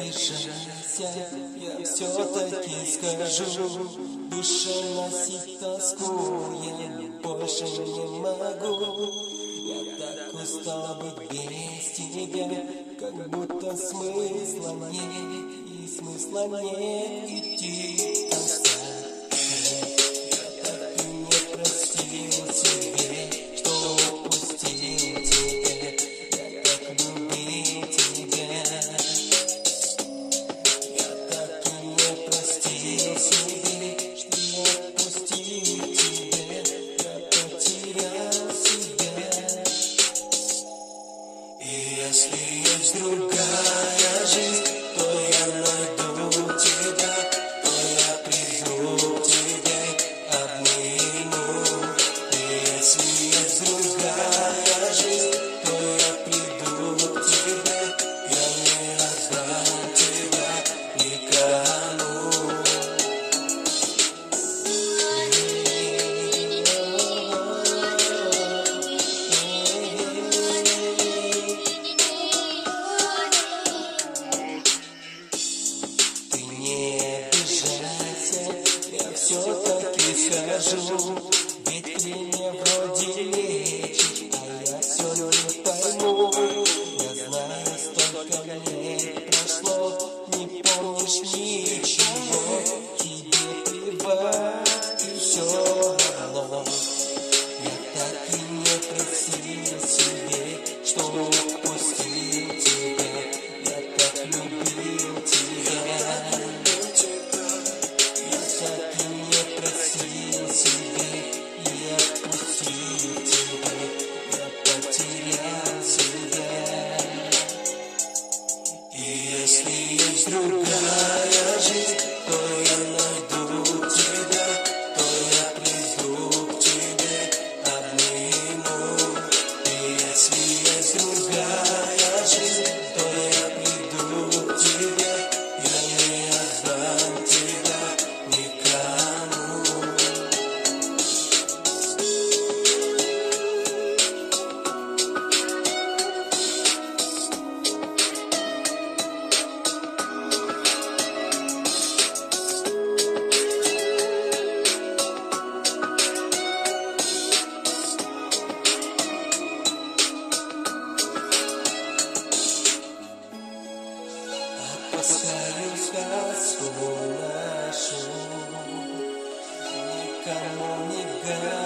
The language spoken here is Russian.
обижайся, я все-таки скажу. Душа носить тоску я больше не могу. Я так устал быть без тебя, как будто смысла нет, и смысла нет идти до конца. Я так и не простил себе, что упустил тебя. Я так любил тебя. Я так и не простил себе, что я отпустил тебя. Я потерял себя. И если есть другая жизнь, то я найду тебя, то я приду к тебе, обниму. И если есть другая жизнь, то я приду к тебе, я не отдам тебя никому. Я все-таки скажу, ведь время вроде лечит, а я все не пойму. Я знаю, столько лет прошло, не помнишь ничего, тебе плевать и все равно. Я так и не простил себе, что упустил тебя, я так любил тебя. Просил себе и отпустил тебя, я потерял себя. И если есть другая жизнь, то я найду тебя, то я приду к тебе, обниму. И если есть другая жизнь, то я приду к тебе, я не отдам тебя никому. Опускаю сказку нашу, никому не говорю.